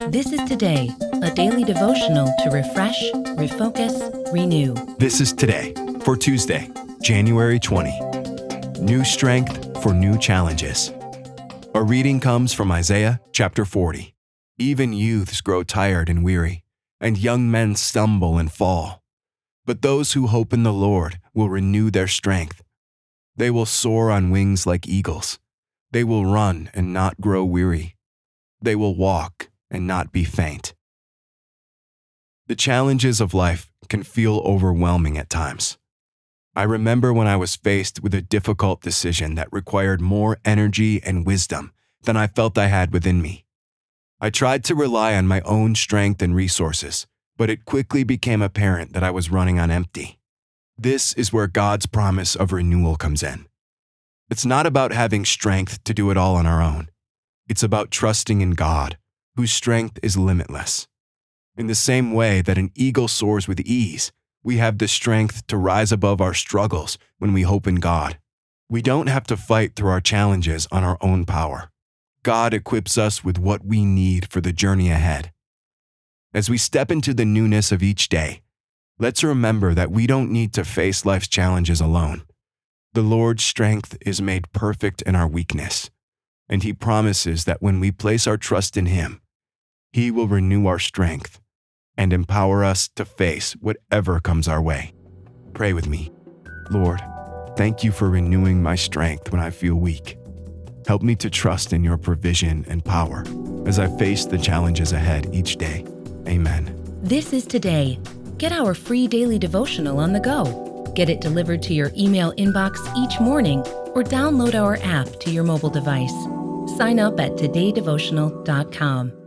This is Today, a daily devotional to refresh, refocus, renew. This is Today for Tuesday, January 20. New strength for new challenges. Our reading comes from Isaiah chapter 40. Even youths grow tired and weary, and young men stumble and fall. But those who hope in the Lord will renew their strength. They will soar on wings like eagles. They will run and not grow weary. They will walk and not be faint. The challenges of life can feel overwhelming at times. I remember when I was faced with a difficult decision that required more energy and wisdom than I felt I had within me. I tried to rely on my own strength and resources, but it quickly became apparent that I was running on empty. This is where God's promise of renewal comes in. It's not about having strength to do it all on our own. It's about trusting in God, whose strength is limitless. In the same way that an eagle soars with ease, we have the strength to rise above our struggles when we hope in God. We don't have to fight through our challenges on our own power. God equips us with what we need for the journey ahead. As we step into the newness of each day, let's remember that we don't need to face life's challenges alone. The Lord's strength is made perfect in our weakness, and He promises that when we place our trust in Him, He will renew our strength and empower us to face whatever comes our way. Pray with me. Lord, thank You for renewing my strength when I feel weak. Help me to trust in Your provision and power as I face the challenges ahead each day. Amen. This is Today. Get our free daily devotional on the go. Get it delivered to your email inbox each morning or download our app to your mobile device. Sign up at todaydevotional.com.